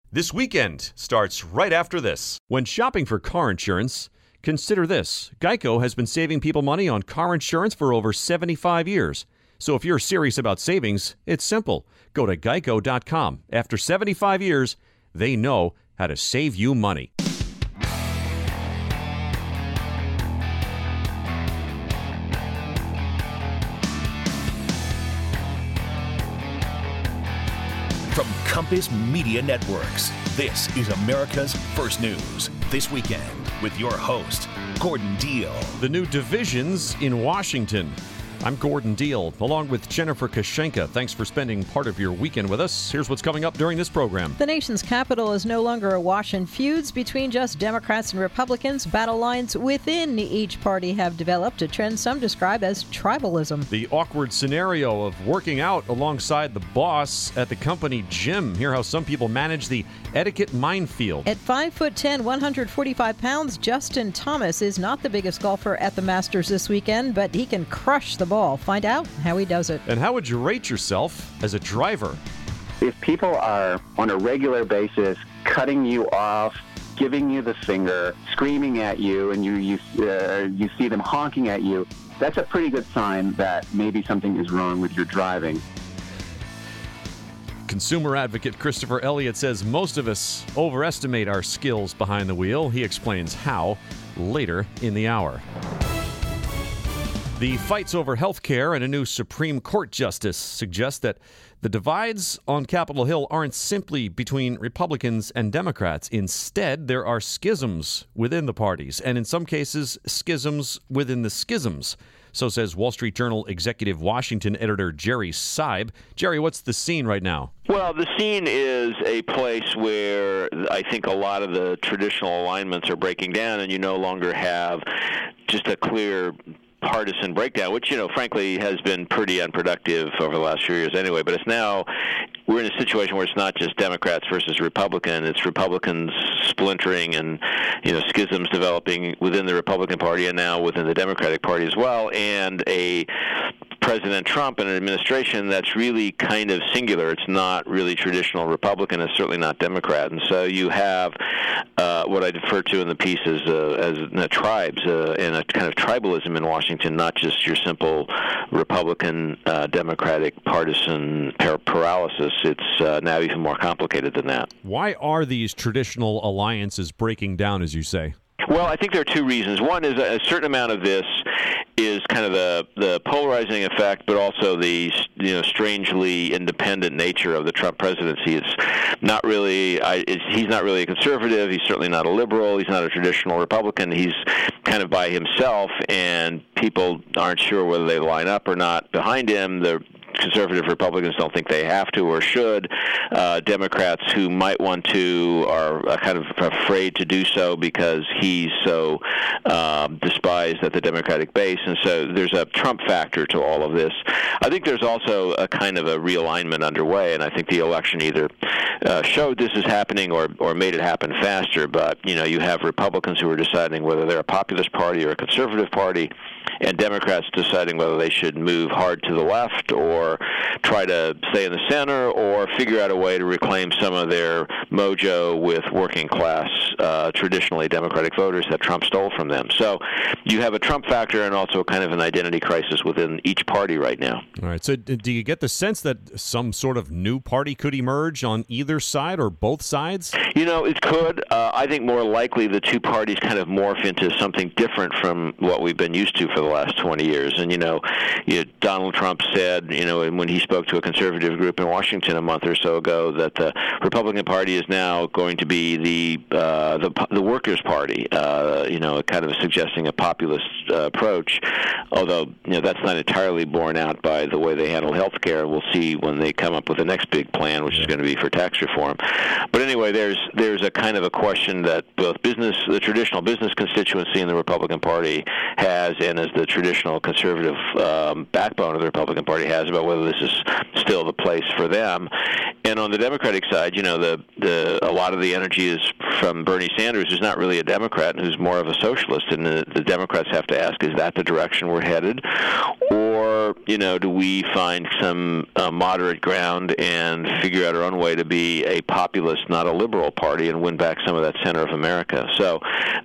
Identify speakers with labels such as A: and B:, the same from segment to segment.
A: This weekend starts right after this. When shopping for car insurance, consider this. Geico has been saving people money on car insurance for over 75 years. So if you're serious about savings, it's simple. Go to geico.com. After 75 years, they know how to save you money.
B: From Compass Media Networks, this is America's First News. This weekend with your host, Gordon Deal.
A: The new divisions in Washington. I'm Gordon Deal, along with Jennifer Kashenka. Thanks for spending part of your weekend with us. Here's what's coming up during this program.
C: The nation's capital is no longer awash in feuds between just Democrats and Republicans. Battle lines within each party have developed, a trend some describe as tribalism.
A: The awkward scenario of working out alongside the boss at the company gym. Hear how some people manage the etiquette minefield.
C: At 5'10", 145 pounds, Justin Thomas is not the biggest golfer at the Masters this weekend, but he can crush the ball. Find out how he does it.
A: And how would you rate yourself as a driver?
D: If people are on a regular basis cutting you off, giving you the finger, screaming at you, and you see them honking at you, that's a pretty good sign that maybe something is wrong with your driving.
A: Consumer advocate Christopher Elliott says most of us overestimate our skills behind the wheel. He explains how later in the hour. The fights over health care and a new Supreme Court justice suggest that the divides on Capitol Hill aren't simply between Republicans and Democrats. Instead, there are schisms within the parties, and in some cases, schisms within the schisms. So says Wall Street Journal executive Washington editor Jerry Seib. Jerry, what's the scene right now?
E: Well, the scene is a place where I think a lot of the traditional alignments are breaking down, and you no longer have just a clear partisan breakdown, which, frankly, has been pretty unproductive over the last few years anyway. But we're in a situation where it's not just Democrats versus Republican. It's Republicans splintering and, schisms developing within the Republican Party and now within the Democratic Party as well, and a President Trump and an administration that's really kind of singular. It's not really traditional Republican. It's certainly not Democrat. And so you have what I refer to in the piece as tribes and a kind of tribalism in Washington, not just your simple Republican Democratic partisan paralysis. It's now even more complicated than that.
A: Why are these traditional alliances breaking down, as you say?
E: Well, I think there are two reasons. One is a certain amount of this is kind of the polarizing effect, but also the strangely independent nature of the Trump presidency. It's not really he's not really a conservative. He's certainly not a liberal. He's not a traditional Republican. He's kind of by himself, and people aren't sure whether they line up or not behind him. The conservative Republicans don't think they have to or should. Democrats who might want to are kind of afraid to do so because he's so despised at the Democratic base. And so there's a Trump factor to all of this. I think there's also a kind of a realignment underway, and I think the election either showed this is happening or made it happen faster. But, you have Republicans who are deciding whether they're a populist party or a conservative party, and Democrats deciding whether they should move hard to the left or try to stay in the center or figure out a way to reclaim some of their mojo with working class, traditionally Democratic voters that Trump stole from them. So you have a Trump factor and also kind of an identity crisis within each party right now.
A: All right. So do you get the sense that some sort of new party could emerge on either side or both sides?
E: It could. I think more likely the two parties kind of morph into something different from what we've been used to for the last 20 years. And, Donald Trump said, when he spoke to a conservative group in Washington a month or so ago, that the Republican Party is now going to be the workers' party, kind of suggesting a populist approach, although, that's not entirely borne out by the way they handle health care. We'll see when they come up with the next big plan, which is going to be for tax reform. But anyway, there's a kind of a question that both the traditional business constituency in the Republican Party has, and as the traditional conservative backbone of the Republican Party has, about whether this is still the place for them. And on the Democratic side, a lot of the energy is from Bernie Sanders, who's not really a Democrat and who's more of a socialist. And the Democrats have to ask, is that the direction we're headed? Or or do we find some moderate ground and figure out our own way to be a populist, not a liberal party, and win back some of that center of America? So,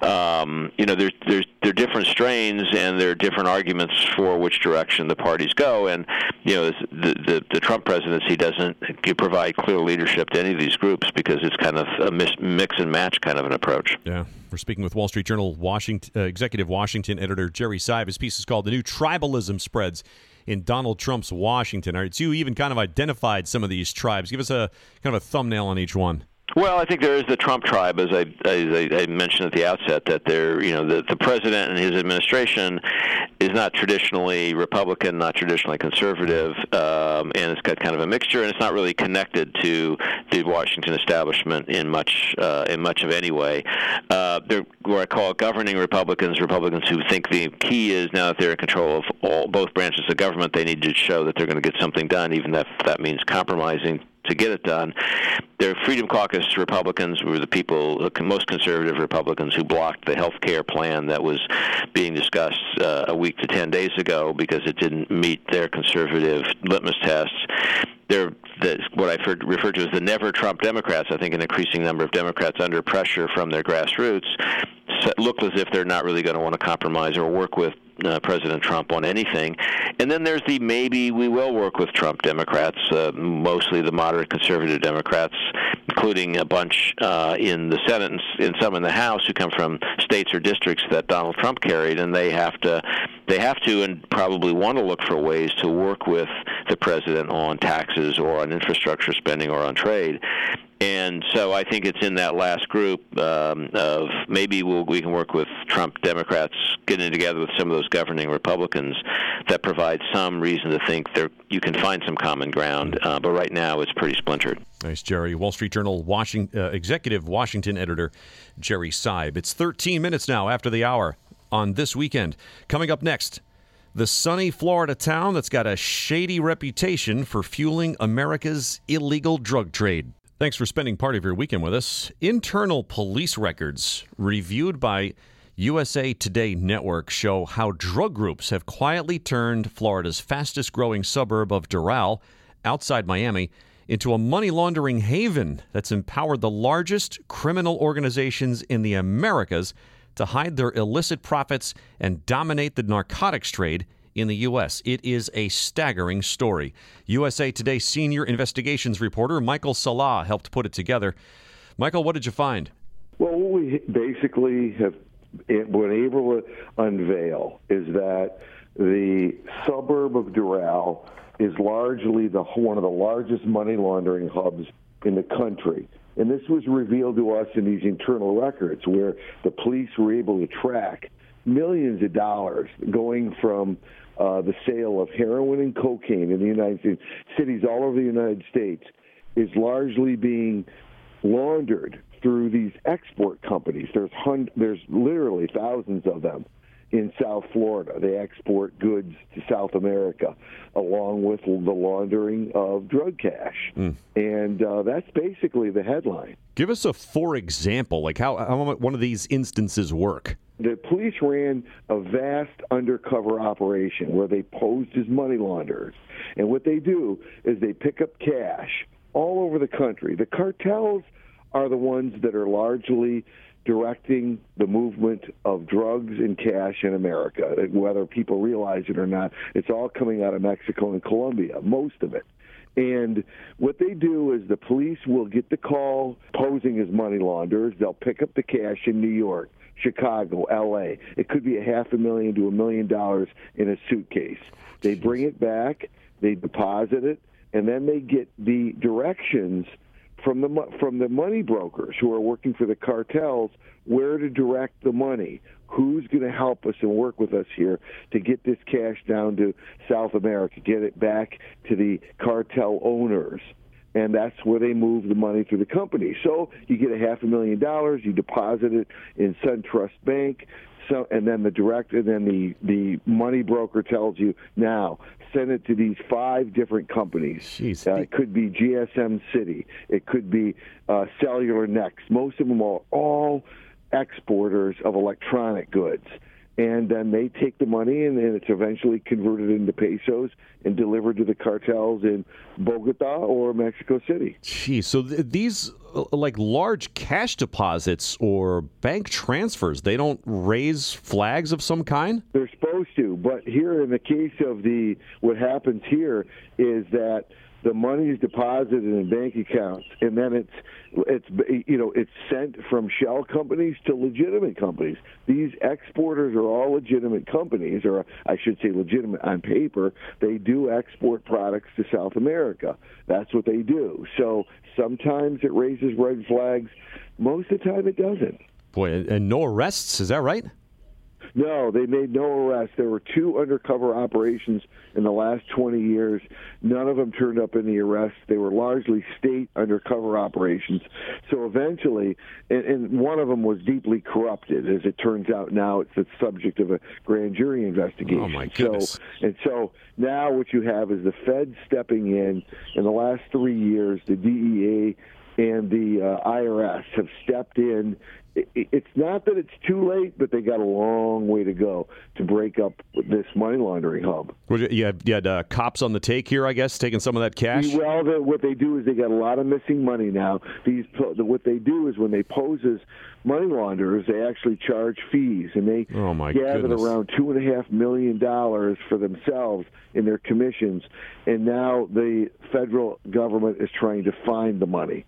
E: there are different strains, and there are different arguments for which direction the parties go. And the Trump presidency doesn't provide clear leadership to any of these groups because it's kind of a mix and match kind of an approach.
A: Yeah. We're speaking with Wall Street Journal executive Washington editor Jerry Seib. His piece is called "The New Tribalism Spreads in Donald Trump's Washington." All right, so you even kind of identified some of these tribes. Give us a kind of a thumbnail on each one.
E: Well, I think there is the Trump tribe, as I mentioned at the outset, that the president and his administration is not traditionally Republican, not traditionally conservative, and it's got kind of a mixture, and it's not really connected to the Washington establishment in much of any way. They're what I call governing Republicans who think the key is, now that they're in control of both branches of government, they need to show that they're going to get something done, even if that means compromising to get it done. Their Freedom Caucus Republicans were the most conservative Republicans who blocked the health care plan that was being discussed a week to 10 days ago because it didn't meet their conservative litmus tests. They're what I refer to as the Never Trump Democrats. I think an increasing number of Democrats under pressure from their grassroots look as if they're not really going to want to compromise or work with President Trump on anything. And then there's the maybe we will work with Trump Democrats, mostly the moderate conservative Democrats, including a bunch in the Senate and some in the House who come from states or districts that Donald Trump carried, and they have to and probably want to look for ways to work with the president on taxes or on infrastructure spending or on trade. And so I think it's in that last group of maybe we can work with Trump Democrats getting together with some of those governing Republicans that provide some reason to think you can find some common ground. But right now it's pretty splintered.
A: Nice, Jerry. Wall Street Journal executive Washington editor Jerry Seib. It's 13 minutes now after the hour on This Weekend. Coming up next, the sunny Florida town that's got a shady reputation for fueling America's illegal drug trade. Thanks for spending part of your weekend with us. Internal police records reviewed by USA Today Network show how drug groups have quietly turned Florida's fastest-growing suburb of Doral, outside Miami, into a money laundering haven that's empowered the largest criminal organizations in the Americas to hide their illicit profits and dominate the narcotics trade in the U.S. It is a staggering story. USA Today senior investigations reporter Michael Salah helped put it together. Michael, what did you find?
F: Well, what we basically have been able to unveil is that the suburb of Doral is largely one of the largest money laundering hubs in the country. And this was revealed to us in these internal records where the police were able to track millions of dollars going from the sale of heroin and cocaine in the United States, cities all over the United States, is largely being laundered through these export companies. There's literally thousands of them in South Florida. They export goods to South America, along with the laundering of drug cash. And that's basically the headline.
A: Give us a for example, like how one of these instances work.
F: The police ran a vast undercover operation where they posed as money launderers. And what they do is they pick up cash all over the country. The cartels are the ones that are largely directing the movement of drugs and cash in America. Whether people realize it or not, it's all coming out of Mexico and Colombia, most of it. And what they do is the police will get the call posing as money launderers. They'll pick up the cash in New York, Chicago, L.A. It could be $500,000 to $1 million in a suitcase. They bring it back, they deposit it, and then they get the directions from the money brokers who are working for the cartels where to direct the money, who's going to help us and work with us here to get this cash down to South America, get it back to the cartel owners. And that's where they move the money through the company. So you get $500,000, you deposit it in SunTrust Bank, and then the money broker tells you, now send it to these 5 different companies. It could be GSM City. It could be Cellular Next. Most of them are all exporters of electronic goods. and then they take the money, and then it's eventually converted into pesos and delivered to the cartels in Bogota or Mexico City.
A: Geez, so these like large cash deposits or bank transfers, they don't raise flags of some kind?
F: They're supposed to, but here in the case of what happens here is that the money is deposited in bank accounts, and then it's sent from shell companies to legitimate companies. These exporters are all legitimate companies, or I should say legitimate on paper. They do export products to South America. That's what they do. So sometimes it raises red flags. Most of the time it doesn't.
A: Boy, and no arrests, is that right?
F: No, they made no arrests. There were 2 undercover operations in the last 20 years. None of them turned up any arrests. They were largely state undercover operations. So eventually, and one of them was deeply corrupted. As it turns out now, it's the subject of a grand jury investigation.
A: Oh, my goodness.
F: So now what you have is the Fed stepping in. In the last 3 years, the DEA and the IRS have stepped in. It's not that it's too late, but they got a long way to go to break up this money laundering hub.
A: You had cops on the take here, I guess, taking some of that cash?
F: Well, what they do is they got a lot of missing money now. What they do is when they pose as money launderers, they actually charge fees, and they gathered around $2.5 million for themselves in their commissions, and now the federal government is trying to find the money.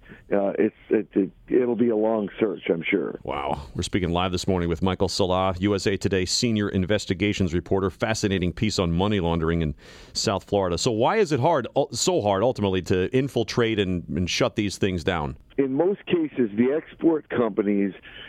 F: It'll be a long search, I'm sure.
A: Wow. We're speaking live this morning with Michael Salah, USA Today senior investigations reporter. Fascinating piece on money laundering in South Florida. So why is it so hard ultimately to infiltrate and shut these things down?
F: In most cases, the export companies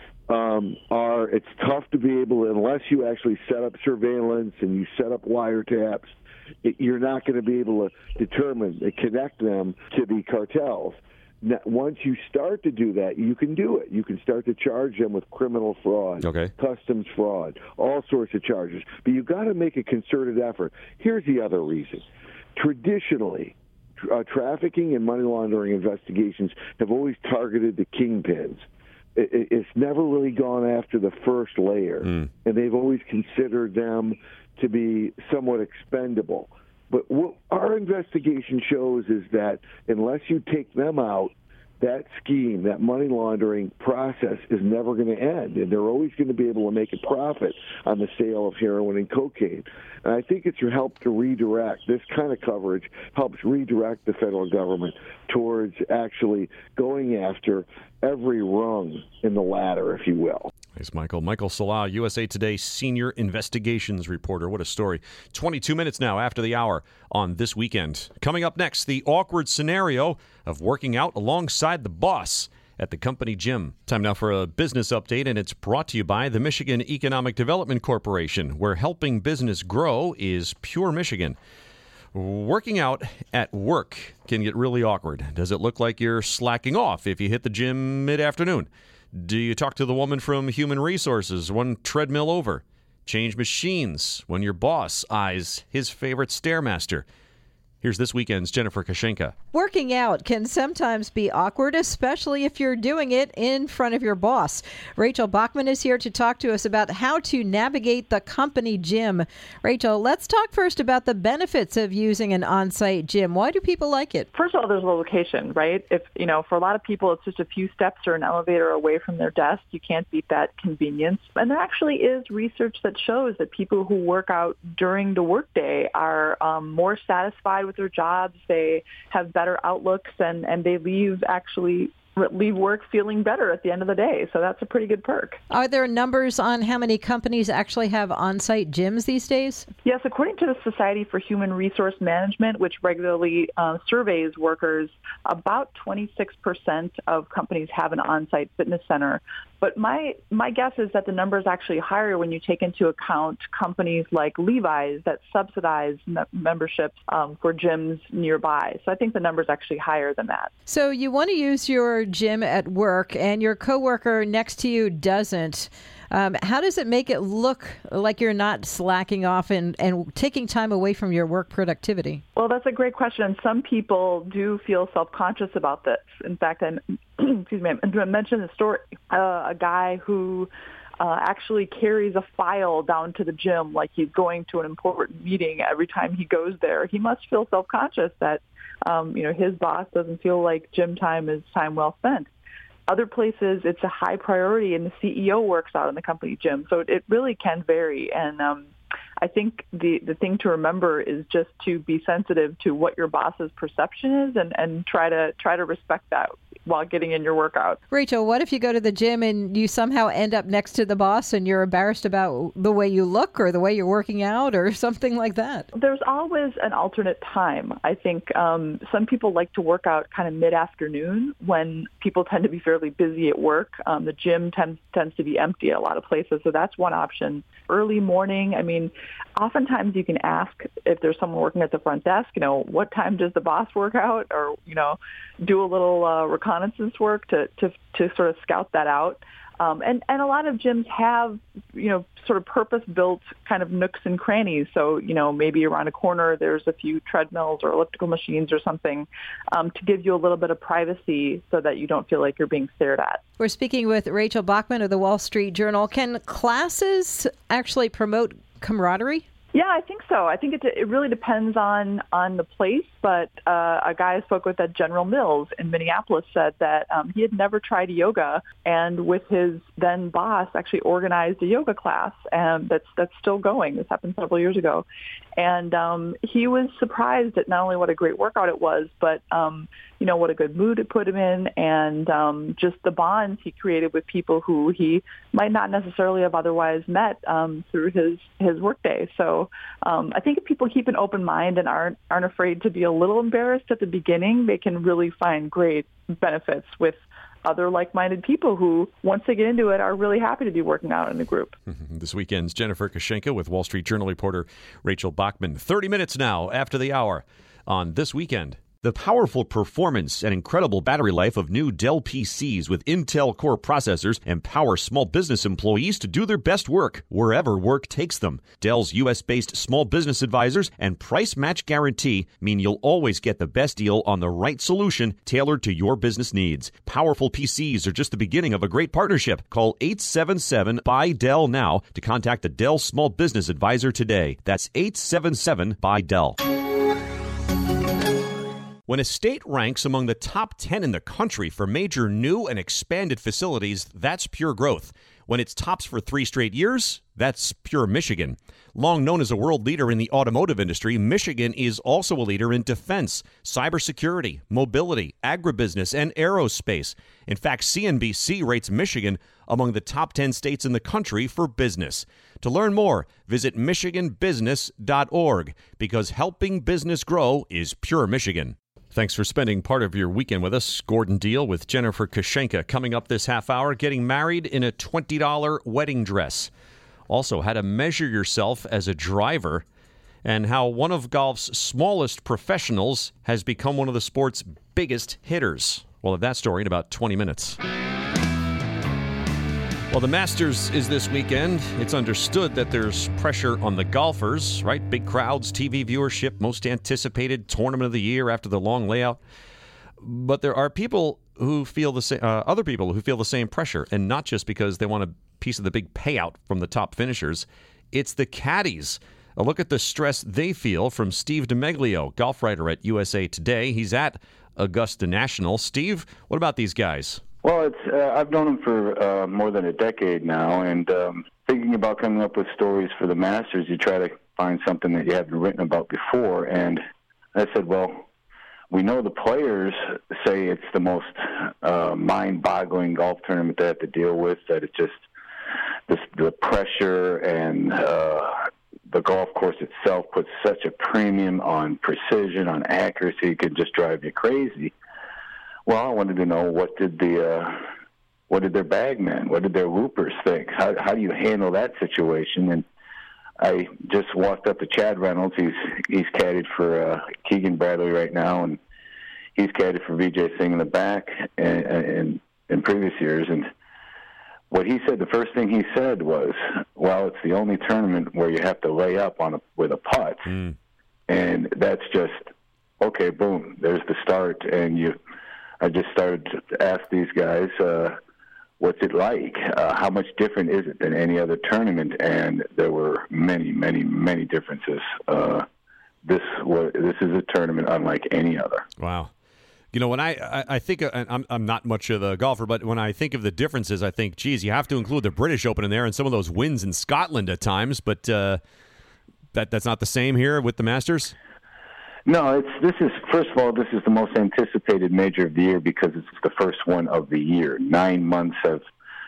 F: it's tough to be able to, unless you actually set up surveillance and you set up wiretaps, you're not going to be able to connect them to the cartels. Now, once you start to do that, you can do it. You can start to charge them with criminal fraud, customs fraud, all sorts of charges. But you've got to make a concerted effort. Here's the other reason. Traditionally, trafficking and money laundering investigations have always targeted the kingpins. It's never really gone after the first layer, and they've always considered them to be somewhat expendable. But what our investigation shows is that unless you take them out, that scheme, that money laundering process is never going to end, and they're always going to be able to make a profit on the sale of heroin and cocaine. And I think it's helped to redirect, this kind of coverage helps redirect the federal government towards actually going after every rung in the ladder, if you will.
A: Thanks, Michael. Michael Salah, USA Today senior investigations reporter. What a story. 22 minutes now after the hour on This Weekend. Coming up next, the awkward scenario of working out alongside the boss at the company gym. Time now for a business update, and it's brought to you by the Michigan Economic Development Corporation, where helping business grow is pure Michigan. Working out at work can get really awkward. Does it look like you're slacking off if you hit the gym mid-afternoon? Do you talk to the woman from Human Resources one treadmill over? Change machines when your boss eyes his favorite Stairmaster? Here's This Weekend's Jennifer Kashenka.
C: Working out can sometimes be awkward, especially if you're doing it in front of your boss. Rachel Bachman is here to talk to us about how to navigate the company gym. Rachel, let's talk first about the benefits of using an on-site gym. Why do people like it?
G: First of all, there's the location, right? If, for a lot of people, it's just a few steps or an elevator away from their desk. You can't beat that convenience. And there actually is research that shows that people who work out during the workday are more satisfied with their jobs. They have better outlooks, and they leave work feeling better at the end of the day. So that's a pretty good perk.
C: Are there numbers on how many companies actually have on-site gyms these days?
G: Yes, according to the Society for Human Resource Management, which regularly surveys workers, about 26% of companies have an on-site fitness center. But my guess is that the number is actually higher when you take into account companies like Levi's that subsidize memberships for gyms nearby. So I think the number is actually higher than that.
C: So you want to use your gym at work and your coworker next to you doesn't. How does it make it look like you're not slacking off and taking time away from your work productivity?
G: Well, that's a great question. Some people do feel self-conscious about this. In fact, I mentioned the story, a guy who actually carries a file down to the gym like he's going to an important meeting every time he goes there, he must feel self-conscious that, his boss doesn't feel like gym time is time well spent. Other places, it's a high priority, and the CEO works out in the company gym. So it really can vary. And I think the thing to remember is just to be sensitive to what your boss's perception is and try to respect that while getting in your workout.
C: Rachel, what if you go to the gym and you somehow end up next to the boss and you're embarrassed about the way you look or the way you're working out or something like that?
G: There's always an alternate time. I think some people like to work out kind of mid-afternoon when people tend to be fairly busy at work. The gym tends to be empty at a lot of places, so that's one option. Early morning, oftentimes you can ask if there's someone working at the front desk, what time does the boss work out, or, do a little reconnaissance work to sort of scout that out. And a lot of gyms have, sort of purpose-built kind of nooks and crannies. So, maybe around a corner there's a few treadmills or elliptical machines or something to give you a little bit of privacy so that you don't feel like you're being stared at.
C: We're speaking with Rachel Bachman of the Wall Street Journal. Can classes actually promote camaraderie?
G: Yeah, I think so. I think it really depends on the place, but a guy I spoke with at General Mills in Minneapolis said that he had never tried yoga, and with his then boss actually organized a yoga class, and that's still going. This happened several years ago. And he was surprised at not only what a great workout it was, but what a good mood it put him in, and just the bonds he created with people who he might not necessarily have otherwise met through his workday. So I think if people keep an open mind and aren't afraid to be a little embarrassed at the beginning, they can really find great benefits with other like-minded people who, once they get into it, are really happy to be working out in a group.
A: This weekend's Jennifer Kushinka with Wall Street Journal reporter Rachel Bachman. 30 minutes now after the hour on This Weekend. The powerful performance and incredible battery life of new Dell PCs with Intel Core processors empower small business employees to do their best work wherever work takes them. Dell's U.S.-based small business advisors and price match guarantee mean you'll always get the best deal on the right solution tailored to your business needs. Powerful PCs are just the beginning of a great partnership. Call 877-BUY-DELL now to contact the Dell Small Business Advisor today. That's 877-BUY-DELL. When a state ranks among the top 10 in the country for major new and expanded facilities, that's pure growth. When it's tops for 3 straight years, that's pure Michigan. Long known as a world leader in the automotive industry, Michigan is also a leader in defense, cybersecurity, mobility, agribusiness, and aerospace. In fact, CNBC rates Michigan among the top 10 states in the country for business. To learn more, visit michiganbusiness.org, because helping business grow is pure Michigan. Thanks for spending part of your weekend with us. Gordon Deal with Jennifer Kushinka. Coming up this half hour, getting married in a $20 wedding dress. Also, how to measure yourself as a driver, and how one of golf's smallest professionals has become one of the sport's biggest hitters. We'll have that story in about 20 minutes. Well, the Masters is this weekend. It's understood that there's pressure on the golfers, right? Big crowds, TV viewership, most anticipated tournament of the year after the long layout. But there are people who feel the same, other people who feel the same pressure, and not just because they want a piece of the big payout from the top finishers. It's the caddies. A look at the stress they feel from Steve DeMeglio, golf writer at USA Today. He's at Augusta National. Steve, what about these guys?
H: Well, I've known him for more than a decade now, and thinking about coming up with stories for the Masters, you try to find something that you haven't written about before. And I said, well, we know the players say it's the most mind-boggling golf tournament they have to deal with, that it's just the pressure and the golf course itself puts such a premium on precision, on accuracy, it could just drive you crazy. Well, I wanted to know what did their bagmen, what did their whoopers think? How do you handle that situation? And I just walked up to Chad Reynolds. He's caddied for Keegan Bradley right now, and he's caddied for Vijay Singh in the back in previous years. And what he said, the first thing he said was, "Well, it's the only tournament where you have to lay up with a putt," and that's just okay. Boom, there's the start, and I just started to ask these guys, what's it like? How much different is it than any other tournament? And there were many, many, many differences. This is a tournament unlike any other.
A: Wow. You know, when I think, I'm not much of a golfer, but when I think of the differences, I think, geez, you have to include the British Open in there and some of those wins in Scotland at times, but that's not the same here with the Masters?
H: No, first of all, this is the most anticipated major of the year because it's the first one of the year. 9 months have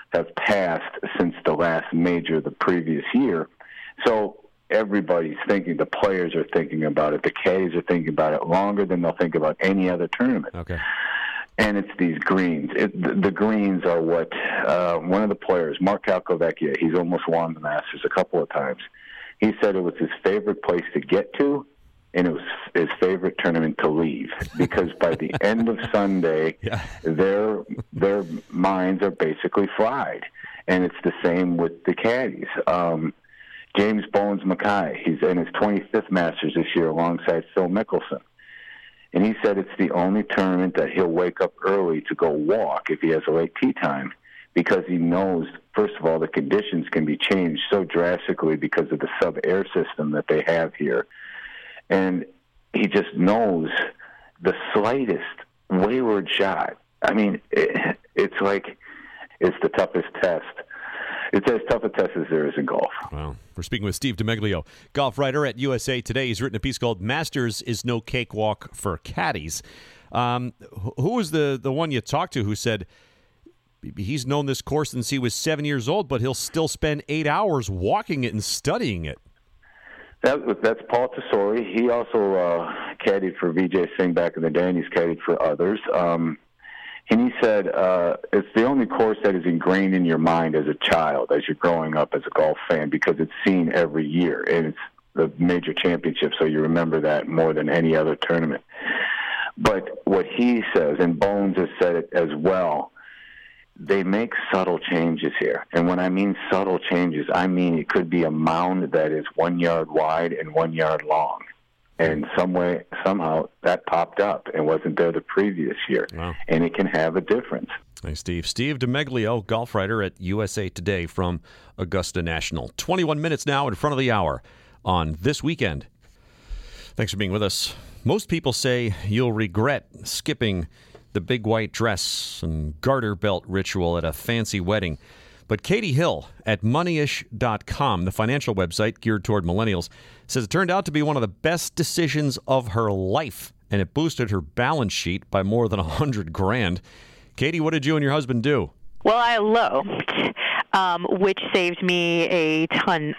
H: passed since the last major the previous year. So everybody's thinking, the players are thinking about it, the caddies are thinking about it longer than they'll think about any other tournament.
A: Okay.
H: And it's these greens. The greens are what one of the players, Mark Calcavecchia, he's almost won the Masters a couple of times. He said it was his favorite place to get to, and it was his favorite tournament to leave, because by the end of Sunday, their minds are basically fried. And it's the same with the caddies. James Bones Mackay, he's in his 25th Masters this year alongside Phil Mickelson. And he said it's the only tournament that he'll wake up early to go walk if he has a late tee time, because he knows, first of all, the conditions can be changed so drastically because of the sub-air system that they have here. And he just knows the slightest wayward shot. I mean, it's like it's the toughest test. It's as tough a test as there is in golf.
A: Wow. We're speaking with Steve DeMeglio, golf writer at USA Today. He's written a piece called Masters is No Cakewalk for Caddies. Who was the one you talked to who said he's known this course since he was 7 years old, but he'll still spend 8 hours walking it and studying it?
H: That's Paul Tesori. He also caddied for Vijay Singh back in the day, and he's caddied for others. And he said it's the only course that is ingrained in your mind as a child, as you're growing up as a golf fan, because it's seen every year, and it's the major championship, so you remember that more than any other tournament. But what he says, and Bones has said it as well, they make subtle changes here. And when I mean subtle changes, I mean it could be a mound that is 1 yard wide and 1 yard long. And somehow that popped up and wasn't there the previous year.
A: Wow.
H: And it can have a difference.
A: Thanks, Steve. Steve DeMeglio, golf writer at USA Today from Augusta National. 21 minutes now in front of the hour on This Weekend. Thanks for being with us. Most people say you'll regret skipping the big white dress and garter belt ritual at a fancy wedding. But Katie Hill at moneyish.com, the financial website geared toward millennials, says it turned out to be one of the best decisions of her life, and it boosted her balance sheet by more than $100,000. Katie, what did you and your husband do?
I: Well, I eloped, which saved me a ton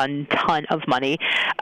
I: of money.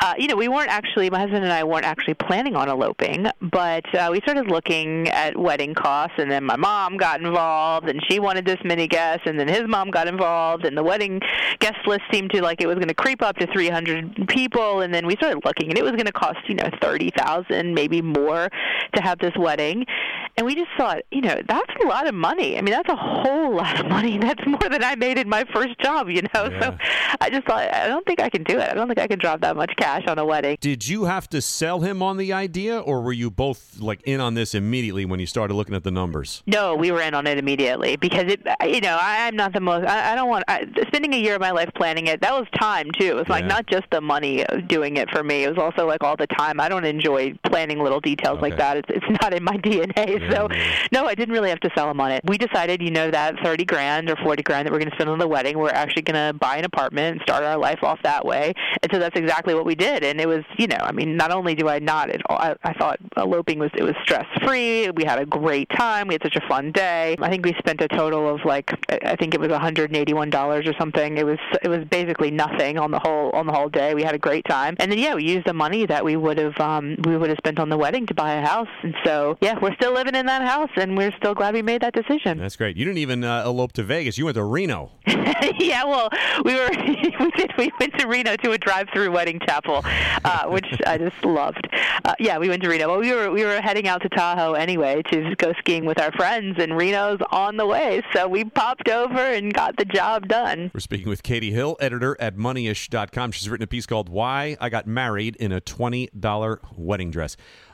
I: My husband and I weren't actually planning on eloping, but we started looking at wedding costs, and then my mom got involved, and she wanted this many guests, and then his mom got involved, and the wedding guest list seemed to like it was going to creep up to 300 people, and then we started looking, and it was going to cost, $30,000, maybe more to have this wedding. And we just thought, that's a lot of money. I mean, that's a whole lot of money. That's more than I made in my first job,
A: Yeah.
I: So I just thought, I don't think I can do it. I don't think I can drop that much cash on a wedding.
A: Did you have to sell him on the idea, or were you both in on this immediately when you started looking at the numbers?
I: No, we were in on it immediately because I'm not the most. I don't want spending a year of my life planning it. That was time too. It was not just the money doing it for me. It was also all the time. I don't enjoy planning little details like that. It's not in my DNA. So no, I didn't really have to sell him on it. We decided, that $30,000 or $40,000 that we're going to spend on the wedding, we're actually going to buy an apartment and start our life off that way. And so that's exactly what we did. And it was, not only do I not at all, I thought eloping was stress-free. We had a great time. We had such a fun day. I think we spent a total of I think it was $181 or something. It was basically nothing on the whole day. We had a great time. And then we used the money that we would have spent on the wedding to buy a house. And so we're still living in that house, and we're still glad we made that decision.
A: That's great. You didn't even elope to Vegas. You went to Reno.
I: Yeah, well, we went to Reno to a drive-through wedding chapel, which I just loved. We went to Reno. Well, we were heading out to Tahoe anyway to go skiing with our friends, and Reno's on the way, so we popped over and got the job done.
A: We're speaking with Katie Hill, editor at moneyish.com. She's written a piece called Why I Got Married in a $20 Wedding Dress.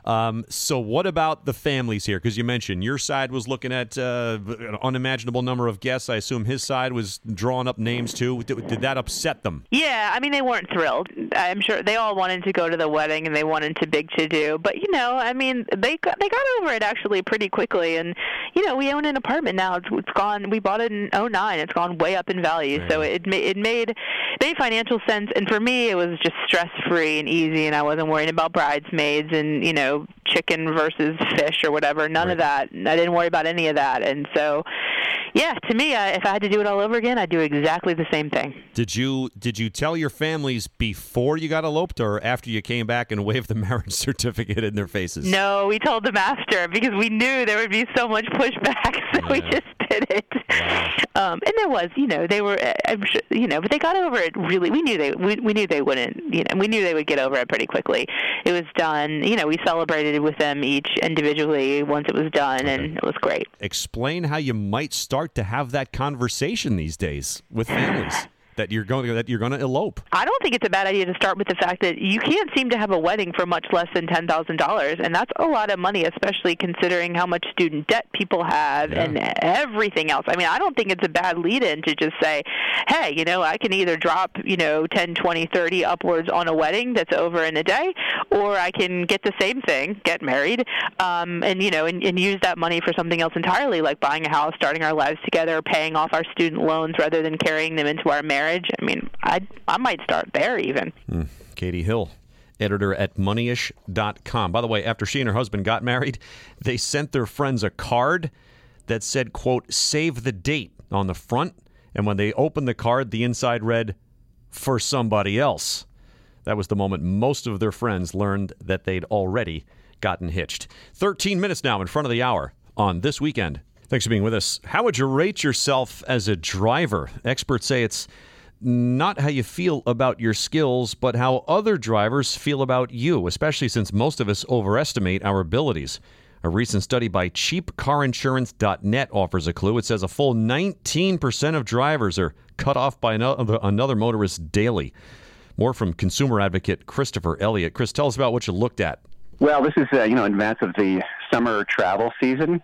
A: So what about the families here? Because you mentioned your side was looking at an unimaginable number of guests. I assume his side was drawing up names too. Did that upset them?
I: Yeah, I mean, they weren't thrilled. I'm sure they all wanted to go to the wedding and they wanted to big to-do. But, I mean, they got over it actually pretty quickly. And, we own an apartment now. It's gone. We bought it in 2009. It's gone way up in value. Right. So it made financial sense. And for me, it was just stress-free and easy, and I wasn't worrying about bridesmaids and, chicken versus fish or whatever. None of that. I didn't worry about any of that. And so, yeah, to me, if I had to do it all over again, I'd do exactly the same thing.
A: Did you tell your families before you got eloped or after you came back and waved the marriage certificate in their faces?
I: No, we told them after because we knew there would be so much pushback, so we just did it. Wow. And there was, they were, I'm sure, but they got over it really. We knew they wouldn't, we knew they would get over it pretty quickly. It was done. We celebrated with them each individually once it was done, and it was great.
A: Explain how you might start to have that conversation these days with families. That you're going to elope.
I: I don't think it's a bad idea to start with the fact that you can't seem to have a wedding for much less than $10,000, and that's a lot of money, especially considering how much student debt people have and everything else. I mean, I don't think it's a bad lead-in to just say, hey, I can either drop, 10, 20, 30 upwards on a wedding that's over in a day, or I can get the same thing, get married, and use that money for something else entirely, like buying a house, starting our lives together, paying off our student loans rather than carrying them into our marriage. I mean, I might start there even.
A: Katie Hill, editor at Moneyish.com. By the way, after she and her husband got married, they sent their friends a card that said, quote, "Save the date" on the front. And when they opened the card, the inside read, "For somebody else." That was the moment most of their friends learned that they'd already gotten hitched. 13 minutes now in front of the hour on This Weekend. Thanks for being with us. How would you rate yourself as a driver? Experts say it's not how you feel about your skills, but how other drivers feel about you, especially since most of us overestimate our abilities. A recent study by CheapCarInsurance.net offers a clue. It says a full 19% of drivers are cut off by another motorist daily. More from consumer advocate Christopher Elliott. Chris, tell us about what you looked at.
D: Well, this is, in advance of the summer travel season.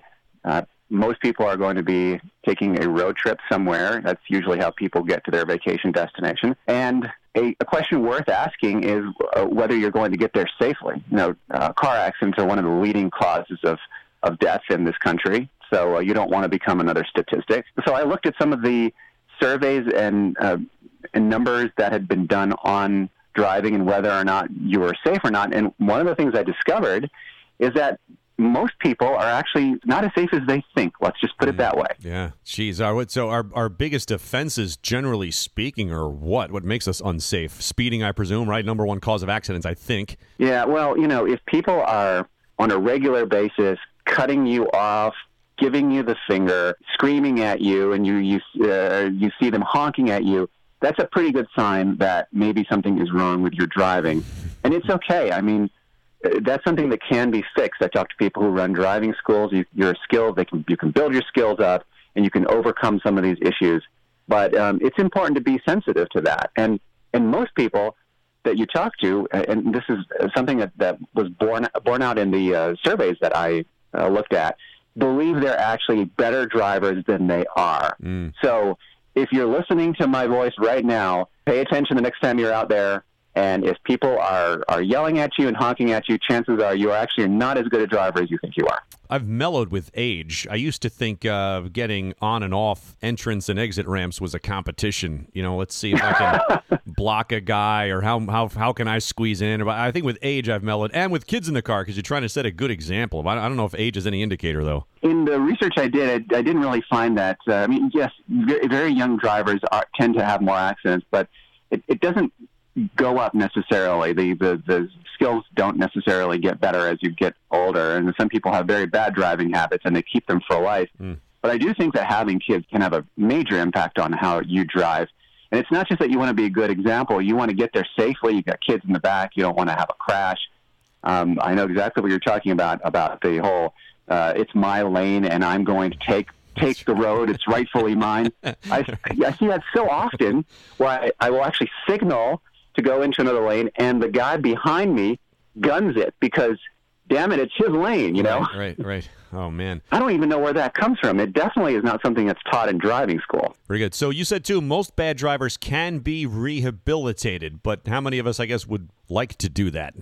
D: Most people are going to be taking a road trip somewhere. That's usually how people get to their vacation destination. And a question worth asking is whether you're going to get there safely. Car accidents are one of the leading causes of death in this country, so you don't want to become another statistic. So I looked at some of the surveys and numbers that had been done on driving and whether or not you were safe or not. And one of the things I discovered is that most people are actually not as safe as they think. Let's just put it that way.
A: Yeah. Geez. So our biggest offenses, generally speaking, are what? What makes us unsafe? Speeding, I presume, right? Number one cause of accidents, I think.
D: Yeah. Well, if people are on a regular basis cutting you off, giving you the finger, screaming at you, and you see them honking at you, that's a pretty good sign that maybe something is wrong with your driving. And it's okay. I mean, that's something that can be fixed. I talk to people who run driving schools. You're skilled. You can build your skills up, and you can overcome some of these issues. But it's important to be sensitive to that. And most people that you talk to, and this is something that was borne out in the surveys that I looked at, believe they're actually better drivers than they are. So if you're listening to my voice right now, pay attention the next time you're out there. And if people are yelling at you and honking at you, chances are you are actually not as good a driver as you think you are.
A: I've mellowed with age. I used to think getting on and off entrance and exit ramps was a competition. Let's see if I can block a guy, or how can I squeeze in. I think with age I've mellowed, and with kids in the car, because you're trying to set a good example. I don't know if age is any indicator, though.
D: In the research I did, I didn't really find that. Yes, very, very young drivers tend to have more accidents, but it doesn't go up necessarily. The skills don't necessarily get better as you get older, and some people have very bad driving habits and they keep them for life. But I do think that having kids can have a major impact on how you drive. And it's not just that you want to be a good example. You want to get there safely. You've got kids in the back. You don't want to have a crash. I know exactly what you're talking about the whole it's my lane and I'm going to take the road. It's rightfully mine. I see that so often where I will actually signal to go into another lane, and the guy behind me guns it because damn it, it's his lane, you know?
A: Right. Oh, man.
D: I don't even know where that comes from. It definitely is not something that's taught in driving school.
A: Very good. So you said, too, most bad drivers can be rehabilitated, but how many of us, I guess, would like to do that?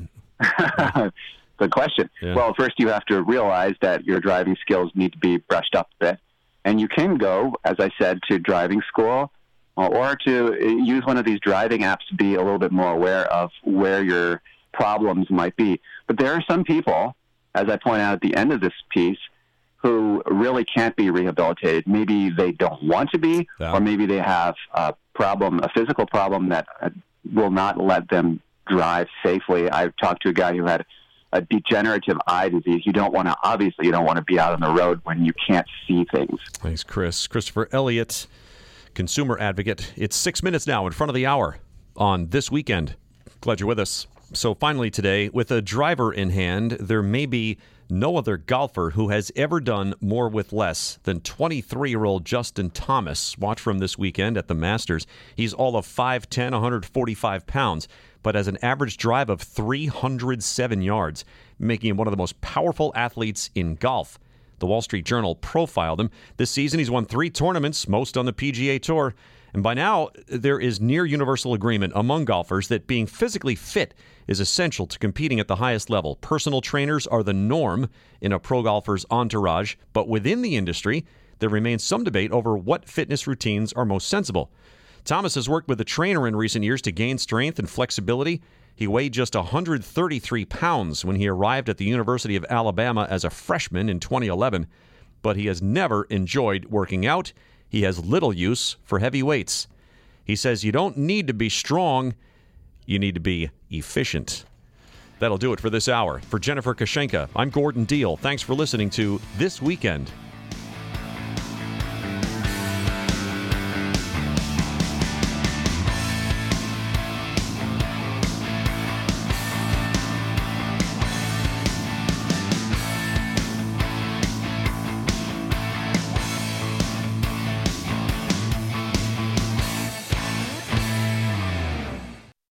D: Good question.
A: Yeah.
D: Well, first you have to realize that your driving skills need to be brushed up a bit. And you can go, as I said, to driving school or to use one of these driving apps to be a little bit more aware of where your problems might be. But there are some people, as I point out at the end of this piece, who really can't be rehabilitated. Maybe they don't want to be, or maybe they have a physical problem that will not let them drive safely. I've talked to a guy who had a degenerative eye disease. You don't want to be out on the road when you can't see things.
A: Thanks, Chris. Christopher Elliott, consumer advocate. It's 6 minutes now in front of the hour on This Weekend. Glad you're with us. So finally today, with a driver in hand, there may be no other golfer who has ever done more with less than 23-year-old Justin Thomas. Watch from this weekend at the Masters. He's all of 5'10", 145 pounds, but has an average drive of 307 yards, making him one of the most powerful athletes in golf. The Wall Street Journal profiled him. This season, he's won 3 tournaments, most on the PGA Tour. And by now, there is near universal agreement among golfers that being physically fit is essential to competing at the highest level. Personal trainers are the norm in a pro golfer's entourage, but within the industry, there remains some debate over what fitness routines are most sensible. Thomas has worked with a trainer in recent years to gain strength and flexibility. He weighed just 133 pounds when he arrived at the University of Alabama as a freshman in 2011, but he has never enjoyed working out. He has little use for heavy weights. He says you don't need to be strong, you need to be efficient. That'll do it for this hour. For Jennifer Kashenka, I'm Gordon Deal. Thanks for listening to This Weekend